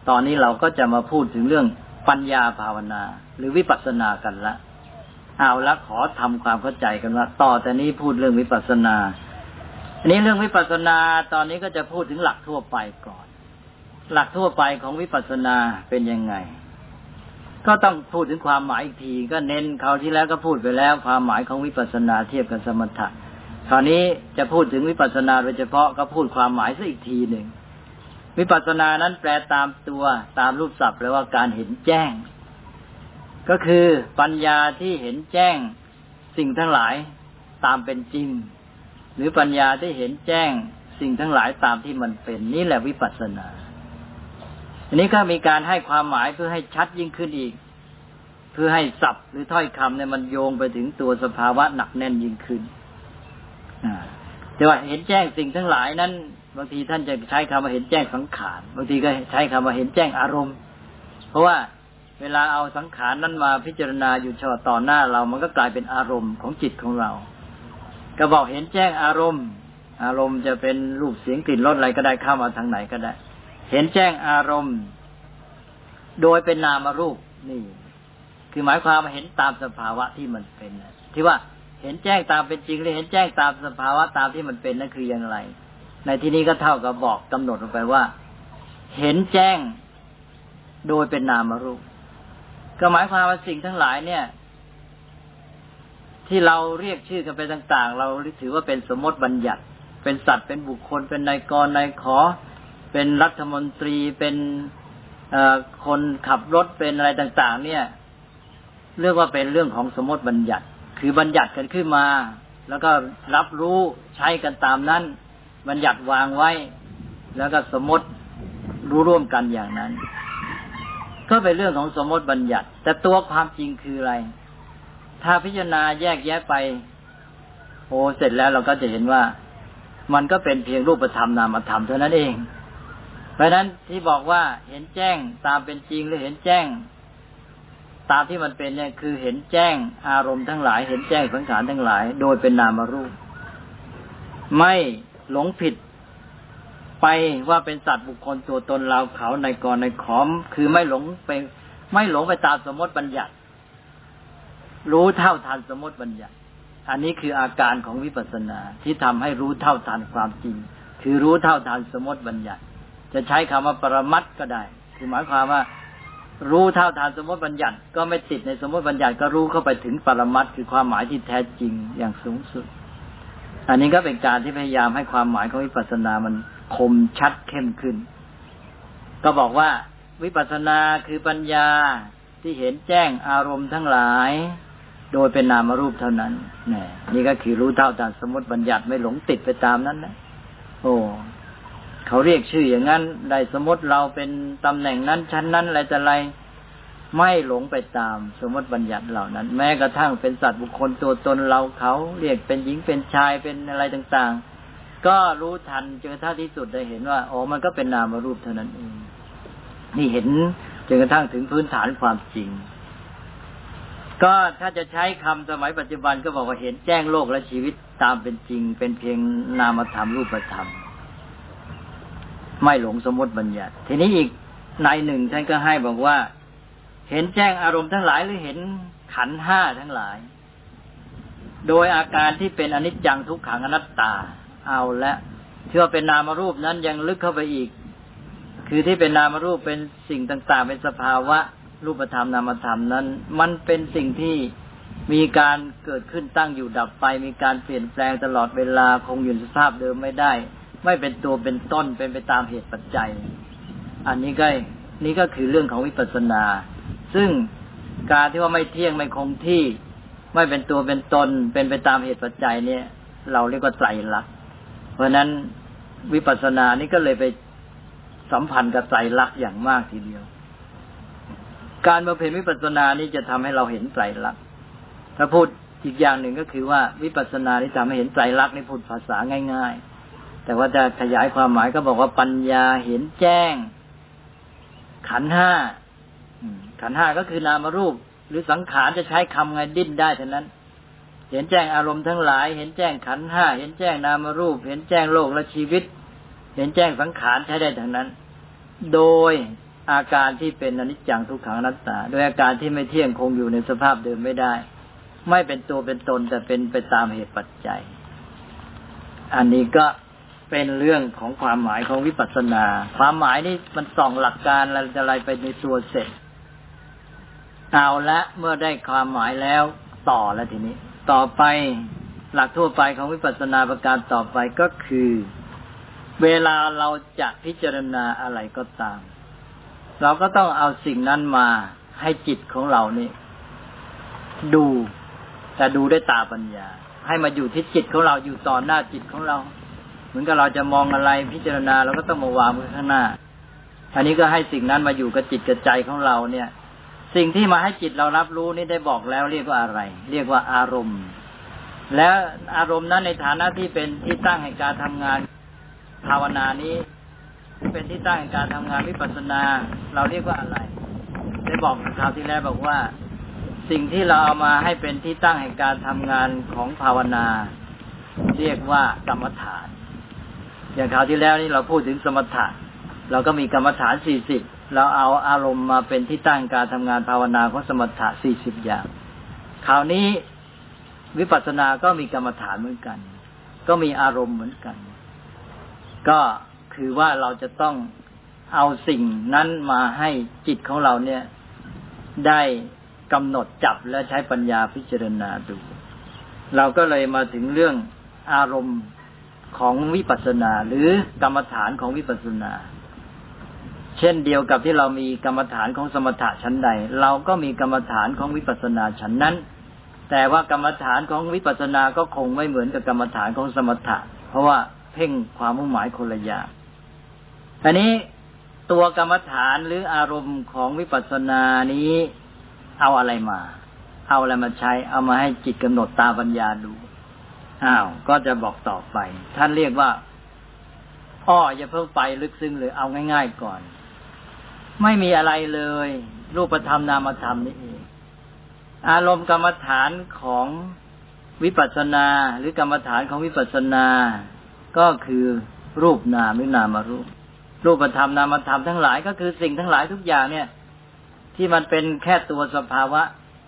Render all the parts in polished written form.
ตอนนี้เราก็จะมาพูดถึงเรื่องปัญญาภาวนาหรือวิปัสสนากันละเอาละขอทำความเข้าใจกันว่าต่อแต่นี้พูดเรื่องวิปัสสนาอันนี้เรื่องวิปัสสนาตอนนี้ก็จะพูดถึงหลักทั่วไปก่อนหลักทั่วไปของวิปัสสนาเป็นยังไงก็ต้องพูดถึงความหมายอีกทีก็เน้นคราวที่แล้วก็พูดไปแล้วความหมายของวิปัสสนาเทียบกับสมถะคราวนี้จะพูดถึงวิปัสสนาโดยเฉพาะก็พูดความหมายซะอีกทีหนึ่งวิปัสสนานั้นแปลตามตัวตามรูปศัพท์แปลว่าการเห็นแจ้งก็คือปัญญาที่เห็นแจ้งสิ่งทั้งหลายตามเป็นจริงหรือปัญญาที่เห็นแจ้งสิ่งทั้งหลายตามที่มันเป็นนี่แหละวิปัสสนาอันนี้ก็มีการให้ความหมายเพื่อให้ชัดยิ่งขึ้นอีกเพื่อให้ศัพท์หรือถ้อยคำเนี่ยมันโยงไปถึงตัวสภาวะหนักแน่นยิ่งขึ้นแต่ว่าเห็นแจ้งสิ่งทั้งหลายนั้นบางทีท่านจะใช้คำว่าเห็นแจ้งสังขารบางทีก็ใช้คำว่าเห็นแจ้งอารมณ์เพราะว่าเวลาเอาสังขารนั้นมาพิจารณาอยู่ต่อหน้าเรามันก็กลายเป็นอารมณ์ของจิตของเราก็บอกเห็นแจ้งอารมณ์อารมณ์จะเป็นรูปเสียงกลิ่นรสอะไรก็ได้เข้ามาทางไหนก็ได้เห็นแจ้งอารมณ์โดยเป็นนามรูปนี่คือหมายความว่าเห็นตามสภาวะที่มันเป็นที่ว่าเห็นแจ้งตามเป็นจริงหรือเห็นแจ้งตามสภาวะตามที่มันเป็นนั่นคืออย่างไรในที่นี้ก็เท่ากับบอกกำหนดลงไปว่าเห็นแจ้งโดยเป็นนามรูปก็หมายความว่าสิ่งทั้งหลายเนี่ยที่เราเรียกชื่อกันไปต่างๆเราถือว่าเป็นสมมติบัญญัติเป็นสัตว์เป็นบุคคลเป็นนายกนายขอเป็นรัฐมนตรีเป็นคนขับรถเป็นอะไรต่างๆเนี่ยเรียกว่าเป็นเรื่องของสมมติบัญญัติคือบัญญัติกันขึ้นมาแล้วก็รับรู้ใช้กันตามนั้นบัญญัติวางไว้แล้วก็สมมติรู้ร่วมกันอย่างนั้นก็เป็นเรื่องของสมมติบัญญัติแต่ตัวความจริงคืออะไรถ้าพิจารณาแยกแยะไปเสร็จแล้วเราก็จะเห็นว่ามันก็เป็นเพียงรูปธรรมนามธรรมเท่านั้นเองเพราะฉะนั้นที่บอกว่าเห็นแจ้งตามเป็นจริงหรือเห็นแจ้งตามที่มันเป็นเนี่ยคือเห็นแจ้งอารมณ์ทั้งหลายเห็นแจ้งสังขารทั้งหลายโดยเป็นนามรูปไม่หลงผิดไปว่าเป็นสัตว์บุคคลตัวตนเราเขาในกรในขอมคือไม่หลงไปตามสมมติบัญญัติรู้เท่าทันสมมติบัญญัติอันนี้คืออาการของวิปัสสนาที่ทำให้รู้เท่าทันความจริงคือรู้เท่าทันสมมติบัญญัติจะใช้คำว่าปรมัตถ์ก็ได้คือหมายความว่ารู้เท่าทันสมมติบัญญัติก็ไม่ติดในสมมติบัญญัติก็รู้เข้าไปถึงปรมัตถ์คือความหมายที่แท้จริงอย่างสูงสุดอันนี้ก็เป็นการที่พยายามให้ความหมายของวิปัสสนามันคมชัดเข้มขึ้นก็บอกว่าวิปัสสนาคือปัญญาที่เห็นแจ้งอารมณ์ทั้งหลายโดยเป็นนามรูปเท่านั้นนี่ก็คือรู้เท่าทันสมมติบัญญัติไม่หลงติดไปตามนั้นนะเขาเรียกชื่ออย่างนั้นได้สมมติเราเป็นตำแหน่งนั้นชั้นนั้นอะไรแต่ไรไม่หลงไปตามสมมติบัญญัติเหล่านั้นแม้กระทั่งเป็นสัตว์บุคคลตัวตนเราเขาเรียกเป็นหญิงเป็นชายเป็นอะไรต่างๆก็รู้ทันจนกระทั่งที่สุดได้เห็นว่ามันก็เป็นนามรูปเท่านั้นเองนี่เห็นจนกระทั่งถึงพื้นฐานความจริงก็ถ้าจะใช้คำสมัยปัจจุบันก็บอกว่าเห็นแจ้งโลกและชีวิตตามเป็นจริงเป็นเพียงนามธรรมรูปธรรมไม่หลงสมมติบัญญัติทีนี้อีกในหนึ่งท่านก็ให้บอกว่าเห็นแจ้งอารมณ์ทั้งหลายหรือเห็นขันธ์ห้าทั้งหลายโดยอาการที่เป็นอนิจจังทุกขังอนัตตาเอาละเชื่อเป็นนามรูปนั้นยังลึกเข้าไปอีกคือที่เป็นนามรูปเป็นสิ่งต่างๆเป็นสภาวะรูปธรรมนามธรรมนั้นมันเป็นสิ่งที่มีการเกิดขึ้นตั้งอยู่ดับไปมีการเปลี่ยนแปลงตลอดเวลาคงอยู่ในสภาพเดิมไม่ได้ไม่เป็นตัวเป็นต้นเป็นไปตามเหตุปัจจัยอันนี้ก็คือเรื่องของวิปัสสนาซึ่งการที่ว่าไม่เที่ยงไม่คงที่ไม่เป็นตัวเป็นตนเป็นไปตามเหตุปัจจัยเนี่ยเราเรียกว่าไตรลักษณ์เพราะนั้นวิปัสสนานี่ก็เลยไปสัมพันธ์กับไตรลักษณ์อย่างมากทีเดียวการบำเพ็ญวิปัสสนานี่จะทำให้เราเห็นไตรลักษณ์ถ้าพูดอีกอย่างหนึ่งก็คือว่าวิปัสสนาที่ทำให้เห็นไตรลักษณ์นี่พูดภาษาง่ายๆแต่ว่าจะขยายความหมายก็บอกว่าปัญญาเห็นแจ้งขันธ์ห้าขันธ์ห้าก็คือนามรูปหรือสังขารจะใช้คำไงดิ้นได้เท่านั้นเห็นแจ้งอารมณ์ทั้งหลายเห็นแจ้งขันธ์ห้าเห็นแจ้งนามรูปเห็นแจ้งโลกและชีวิตเห็นแจ้งสังขารใช้ได้ทั้งนั้นโดยอาการที่เป็นอนิจจังทุกขังอนัตตาโดยอาการที่ไม่เที่ยงคงอยู่ในสภาพเดิมไม่ได้ไม่เป็นตัวเป็นตนแต่เป็นไปตามเหตุปัจจัยอันนี้ก็เป็นเรื่องของความหมายของวิปัสสนาความหมายนี่มันส่องหลักการอะไรไปในตัวเสร็จเอาละเมื่อได้ความหมายแล้วต่อแล้วทีนี้ต่อไปหลักทั่วไปของวิปัสสนาประการต่อไปก็คือเวลาเราจะพิจารณาอะไรก็ตามเราก็ต้องเอาสิ่งนั้นมาให้จิตของเรานี่ดูแต่ดูด้วยตาปัญญาให้มาอยู่ที่จิตของเราอยู่ต่อหน้าจิตของเราเหมือนกับเราจะมองอะไรพิจารณาเราก็ต้องมาวางไว้ข้างหน้าอันนี้ก็ให้สิ่งนั้นมาอยู่กับจิตกับใจของเราเนี่ยสิ่งที่มาให้จิตเรารับรู้นี่ได้บอกแล้วเรียกว่าอะไรเรียกว่าอารมณ์แล้วอารมณ์นั้นในฐานะที่เป็นที่ตั้งแห่งการทำงานภาวนานี้เป็นที่ตั้งแห่งการทำงานวิปัสสนาเราเรียกว่าอะไรได้บอกคราวที่แล้วบอกว่าสิ่งที่เราเอามาให้เป็นที่ตั้งแห่งการทำงานของภาวนาเรียกว่ากรรมฐานอย่างคราวที่แล้วนี่เราพูดถึงสมถะเราก็มีกรรมฐาน40เราเอาอารมณ์มาเป็นที่ตั้งการทำงานภาวนาของสมถะ40อย่างคราวนี้วิปัสสนาก็มีกรรมฐานเหมือนกันก็มีอารมณ์เหมือนกันก็คือว่าเราจะต้องเอาสิ่งนั้นมาให้จิตของเราเนี่ยได้กำหนดจับและใช้ปัญญาพิจารณาดูเราก็เลยมาถึงเรื่องอารมณ์ของวิปัสสนาหรือกรรมฐานของวิปัสสนาเช่นเดียวกับที่เรามีกรรมฐานของสมถะชั้นใดเราก็มีกรรมฐานของวิปัสสนาชั้นนั้นแต่ว่ากรรมฐานของวิปัสสนาก็คงไม่เหมือนกับกรรมฐานของสมถะเพราะว่าเพ่งความมุ่งหมายคนละอย่างอันนี้ตัวกรรมฐานหรืออารมณ์ของวิปัสสนานี้เอาอะไรมาใช้เอามาให้จิตกำหนดตาปัญญาดูก็จะบอกต่อไปท่านเรียกว่าอย่าเพิ่งไปลึกซึ้งเลยเอาง่ายๆก่อนไม่มีอะไรเลยรูปธรรมนามธรรมนี่เองอารมณ์กรรมฐานของวิปัสสนาหรือกรรมฐานของวิปัสสนาก็คือรูปนามหรือนามรูปรูปธรรมนามธรรมทั้งหลายก็คือสิ่งทั้งหลายทุกอย่างเนี่ยที่มันเป็นแค่ตัวสภาวะ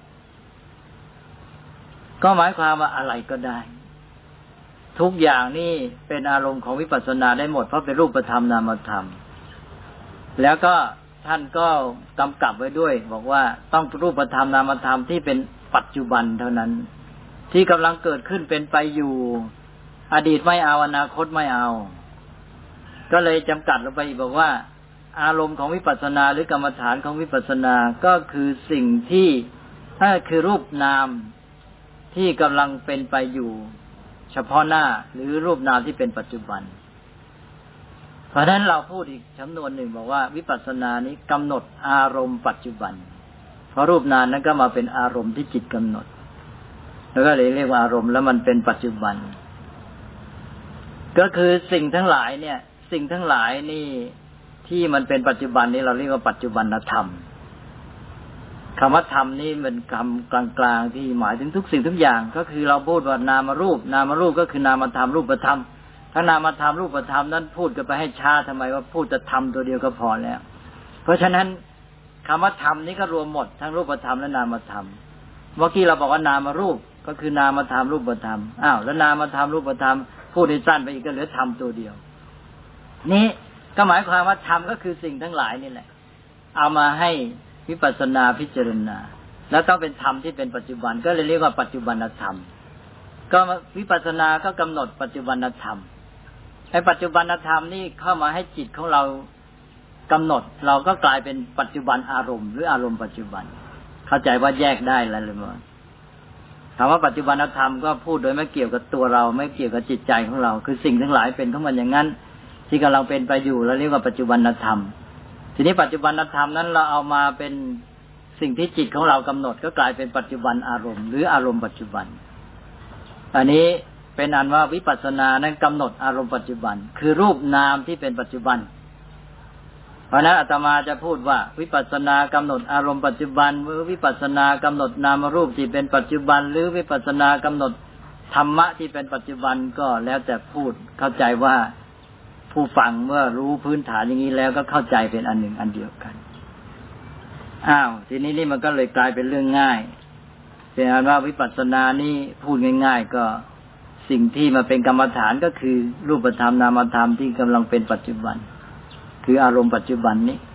ก็หมายความว่าอะไรก็ได้ทุกอย่างนี่เป็นอารมณ์ของวิปัสสนาได้หมดเพราะเป็นรูปธรรมนามธรรมแล้วก็ท่านก็กำกับไว้ด้วยบอกว่าต้องรูปธรรมนามธรรมที่เป็นปัจจุบันเท่านั้นที่กำลังเกิดขึ้นเป็นไปอยู่อดีตไม่เอาอนาคตไม่เอาก็เลยจำกัดลงไปอีกบอกว่าอารมณ์ของวิปัสสนาหรือกรรมฐานของวิปัสสนาก็คือสิ่งที่คือรูปนามที่กำลังเป็นไปอยู่เฉพาะหน้าหรือรูปนามที่เป็นปัจจุบันเพราะฉะนั้นเราพูดอีกจำนวนหนึ่งบอกว่าวิปัสสนานี้กำหนดอารมณ์ปัจจุบันเพราะรูปนามนั้นก็มาเป็นอารมณ์ที่จิตกำหนดแล้วก็เลยเรียกว่าอารมณ์แล้วมันเป็นปัจจุบันก็คือสิ่งทั้งหลายเนี่ยสิ่งทั้งหลายนี่ที่มันเป็นปัจจุบันนี้เราเรียกว่าปัจจุบันธรรมคำว่าธรรมนี่เป็นคำกลางๆที่หมายถึงทุกสิ่งทุกอย่างก็คือเราพูดว่านามรูปก็คือนามธรรมรูปธรรมถ้านามธรรมรูปธรรมนั้นพูดกันไปให้ช้าทำไมว่าพูดแต่ธรรมตัวเดียวก็พอแล้วเพราะฉะนั้นคำว่าธรรมนี้ก็รวมหมดทั้งรูปธรรมและนามธรรมเมื่อกี้เราบอกว่านามรูปก็คือนามธรรมรูปธรรมแล้วนามธรรมรูปธรรมพูดให้สั้นไปอีกก็เหลือธรรมตัวเดียวนี่ก็หมายความว่าธรรมก็คือสิ่งทั้งหลายนี่แหละเอามาให้วิปัสสนาพิจารณาแล้วต้องเป็นธรรมที่เป็นปัจจุบันก็เลยเรียกว่าปัจจุบันธรรมก็วิปัสสนาก็กำหนดปัจจุบันธรรมไอ้ปัจจุบันธรรมนี่เข้ามาให้จิตของเรากำหนดเราก็กลายเป็นปัจจุบันอารมณ์หรืออารมณ์ปัจจุบันเข้าใจว่าแยกได้แล้วหรือเปล่าคำว่าปัจจุบันธรรมก็พูดโดยไม่เกี่ยวกับตัวเราไม่เกี่ยวกับจิตใจของเราคือสิ่งทั้งหลายเป็นของมันอย่างนั้นที่กำลังเป็นไปอยู่แล้วเรียกว่าปัจจุบันธรรมทีนี้ปัจจุบันธรรมนั้นเราเอามาเป็นสิ่งที่จิตของเรากำหนดก็กลายเป็นปัจจุบันอารมณ์หรืออารมณ์ปัจจุบันอันนี้เป็นอันว่าวิปัสสนานั้นกำหนดอารมณ์ปัจจุบันคือรูปนามที่เป็นปัจจุบันเพราะนั้นอาตมาจะพูดว่าวิปัสสนากำหนดอารมณ์ปัจจุบันหรือวิปัสสนากำหนดนามรูปที่เป็นปัจจุบันหรือวิปัสสนากำหนดธรรมะที่เป็นปัจจุบันก็แล้วแต่พูดเข้าใจว่าผู้ฟังเมื่อรู้พื้นฐานอย่างนี้แล้วก็เข้าใจเป็นอันหนึ่งอันเดียวกันทีนี้นี่มันก็เลยกลายเป็นเรื่องง่ายเป็นอันว่าวิปัสสนานี่พูดง่ายๆก็สิ่งที่มาเป็นกรรมฐานก็คือรูปธรรมนามธรรมที่กำลังเป็นปัจจุบันคืออารมณ์ปัจจุบันนี้